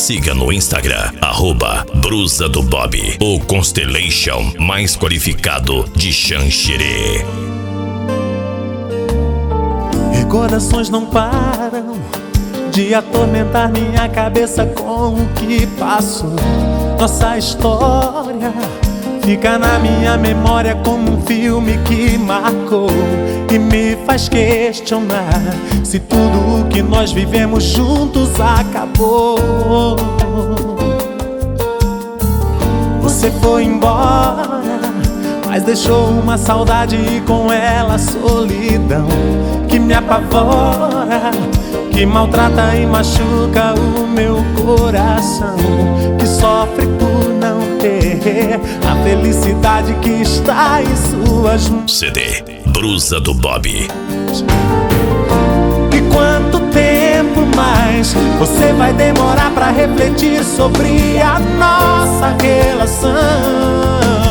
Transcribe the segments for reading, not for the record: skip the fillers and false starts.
Siga no Instagram, @Brusa do Bob, o Constellation mais qualificado de Xanxerê. Recordações não param de atormentar minha cabeça com o que passou. Nossa história fica na minha memória como um filme que marcou e me faz questionar se tudo o que nós vivemos juntos acabou. Você foi embora, mas deixou uma saudade e com ela a solidão que me apavora, que maltrata e machuca o meu coração, que sofre por não ter a felicidade que está em suas mãos. CD Brusa do Bob. E quanto tempo mais você vai demorar pra refletir sobre a nossa relação?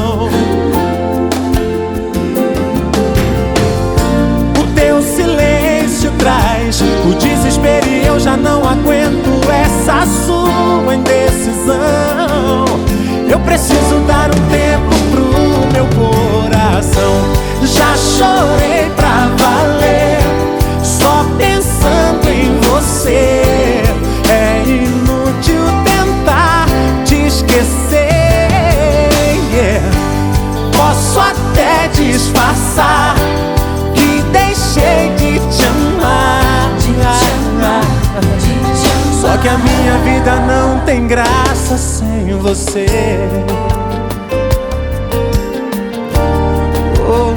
Traz o desespero e eu já não aguento essa sua indecisão. Eu preciso dar um tempo pro meu coração. Já chorei pra valer, só pensando em você. É inútil tentar te esquecer, Posso até disfarçar que deixei de te amar, só que a minha vida não tem graça sem você. Oh,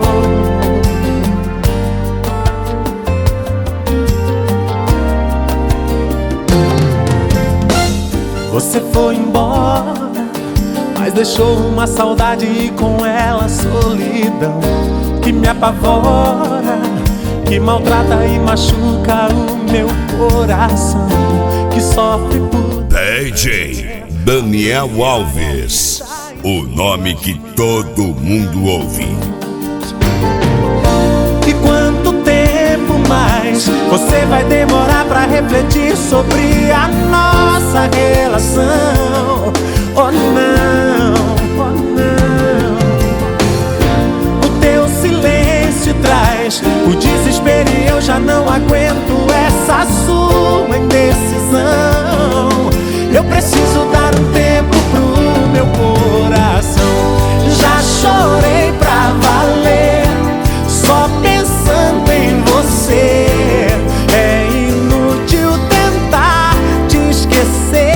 oh. Você foi embora, mas deixou uma saudade e com ela a solidão que me apavora, que maltrata e machuca o meu coração, que sofre por... DJ Daniel Alves, o nome que todo mundo ouve. E quanto tempo mais você vai demorar pra refletir sobre a nossa relação? Oh não, oh não. O teu silêncio traz o desespero e eu já não aguento essa sua indecisão. Eu preciso dar um tempo pro meu coração. Já chorei pra valer, só pensando em você. É inútil tentar te esquecer,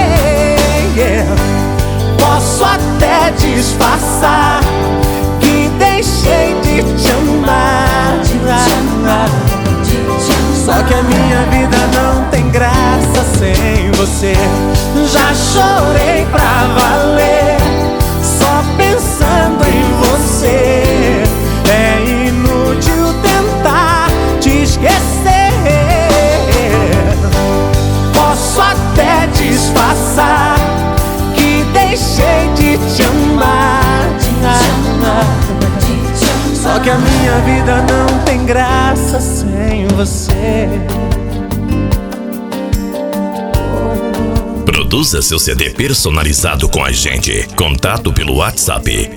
Posso até disfarçar que deixei de te amar, só que a minha vida não tem graça sem você. Já chorei pra valer, só pensando em você. É inútil tentar te esquecer, Posso até disfarçar que deixei de te amar, só que a minha vida não tem graça sem você. Produza seu CD personalizado com a gente. Contato pelo WhatsApp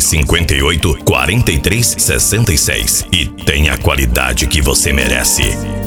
499-9958-4366 e tenha a qualidade que você merece.